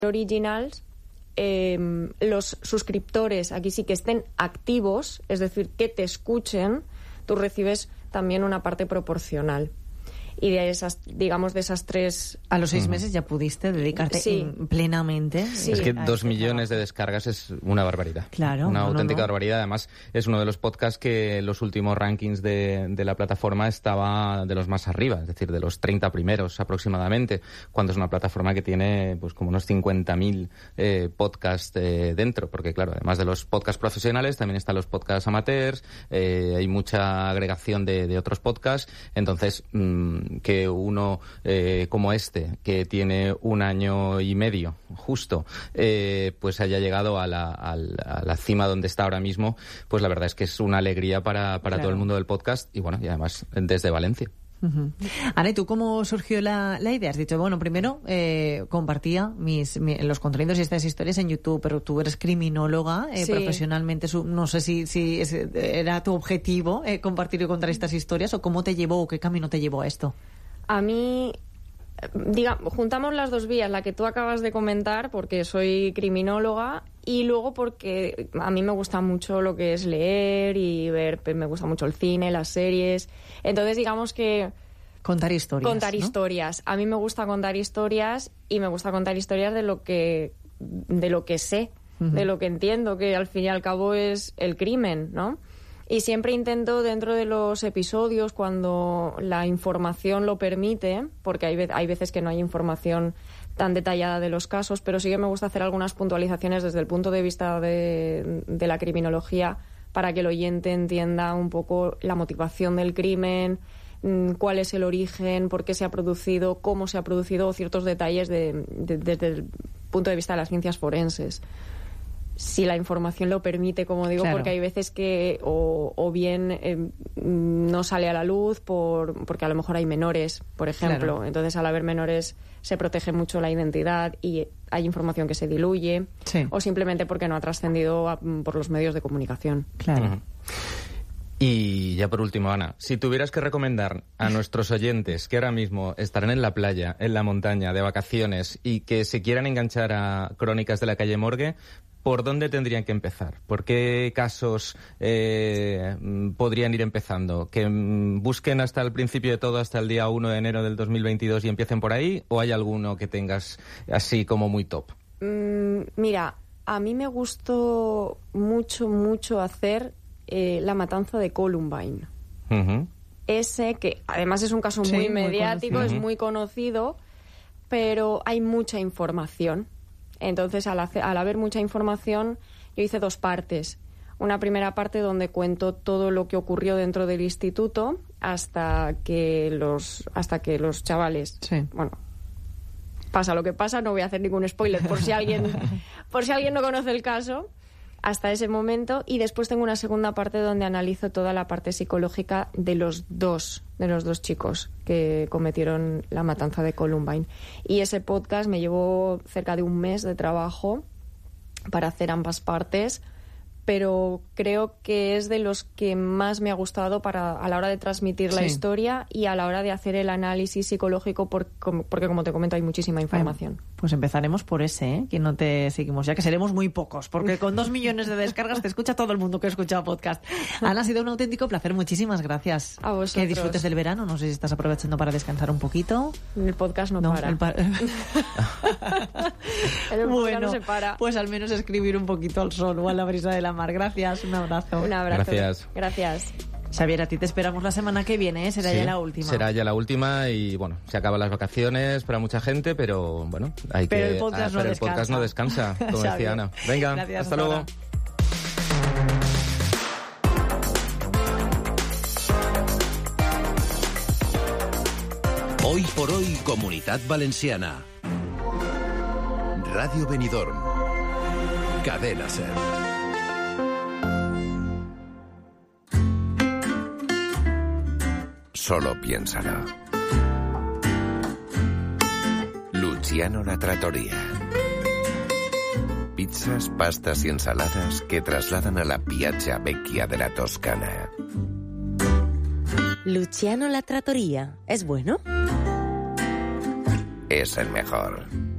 originals, los suscriptores aquí sí que estén activos, es decir, que te escuchen, tú recibes también una parte proporcional. Y de esas, digamos, de esas tres... A los 6 meses ya pudiste dedicarte plenamente. Sí. Es que 2 millones de descargas es una barbaridad. Claro. Una auténtica barbaridad. Además, es uno de los podcasts que en los últimos rankings de la plataforma estaba de los más arriba, es decir, de los 30 primeros aproximadamente, cuando es una plataforma que tiene pues como unos 50.000 podcasts dentro, porque claro, además de los podcasts profesionales, también están los podcasts amateurs, hay mucha agregación de otros podcasts, entonces... que uno como este, que tiene 1 año y medio justo, pues haya llegado a la cima donde está ahora mismo, pues la verdad es que es una alegría para todo el mundo del podcast y bueno, y además desde Valencia. Uh-huh. Ana, ¿y tú cómo surgió la idea? Has dicho, bueno, primero compartía los contenidos y estas historias en YouTube, pero tú eres criminóloga profesionalmente. No sé si era tu objetivo compartir y contar estas historias, o cómo te llevó o qué camino te llevó a esto. A mí, juntamos las dos vías, la que tú acabas de comentar, porque soy criminóloga, y luego porque a mí me gusta mucho lo que es leer y ver, me gusta mucho el cine, las series. Entonces, digamos que... Contar historias. A mí me gusta contar historias y me gusta contar historias de lo que sé, de lo que entiendo, que al fin y al cabo es el crimen, ¿no? Y siempre intento, dentro de los episodios, cuando la información lo permite, porque hay veces que no hay información tan detallada de los casos, pero sí que me gusta hacer algunas puntualizaciones desde el punto de vista de la criminología para que el oyente entienda un poco la motivación del crimen, cuál es el origen, por qué se ha producido, cómo se ha producido, o ciertos detalles desde el punto de vista de las ciencias forenses. Si la información lo permite, como digo, claro. Porque hay veces que o bien no sale a la luz porque a lo mejor hay menores, por ejemplo. Claro. Entonces, al haber menores, se protege mucho la identidad y hay información que se diluye. Sí. O simplemente porque no ha trascendido por los medios de comunicación. Claro. Uh-huh. Y ya por último, Ana, si tuvieras que recomendar a nuestros oyentes que ahora mismo estarán en la playa, en la montaña, de vacaciones y que se quieran enganchar a Crónicas de la calle Morgue, ¿por dónde tendrían que empezar? ¿Por qué casos podrían ir empezando? ¿Que busquen hasta el principio de todo, hasta el día 1 de enero del 2022 y empiecen por ahí? ¿O hay alguno que tengas así como muy top? Mira, a mí me gustó mucho hacer La matanza de Columbine. Uh-huh. Ese que además es un caso muy mediático, es muy conocido, pero hay mucha información. Entonces, al haber mucha información, yo hice 2 partes. Una primera parte donde cuento todo lo que ocurrió dentro del instituto hasta que los chavales... Sí. Bueno, pasa lo que pasa, no voy a hacer ningún spoiler por si alguien no conoce el caso, hasta ese momento. Y después tengo una segunda parte donde analizo toda la parte psicológica de los dos chicos que cometieron la matanza de Columbine. Y ese podcast me llevó cerca de 1 mes de trabajo para hacer ambas partes, pero creo que es de los que más me ha gustado a la hora de transmitir la historia y a la hora de hacer el análisis psicológico, porque como te comento, hay muchísima información. Pues empezaremos por ese, que no te seguimos, ya que seremos muy pocos, porque con 2 millones de descargas te escucha todo el mundo que ha escuchado podcast. Ana, ha sido un auténtico placer, muchísimas gracias. A vosotros. Que disfrutes del verano, no sé si estás aprovechando para descansar un poquito. El podcast no para. El podcast no se para. Pues al menos escribir un poquito al sol o a la brisa de la mar. Gracias, un abrazo. Un abrazo. Gracias. Xavier, a ti te esperamos la semana que viene, ¿eh? Será ya la última. Será ya la última y, bueno, se acaban las vacaciones para mucha gente, pero, bueno, el podcast no descansa, como decía Ana. Venga, gracias, hasta luego. Hoy por hoy, Comunitat Valenciana. Radio Benidorm. Cadena SER. Solo piénsalo. Luciano La Trattoria. Pizzas, pastas y ensaladas que trasladan a la Piazza Vecchia de la Toscana. Luciano La Trattoria. ¿Es bueno? Es el mejor.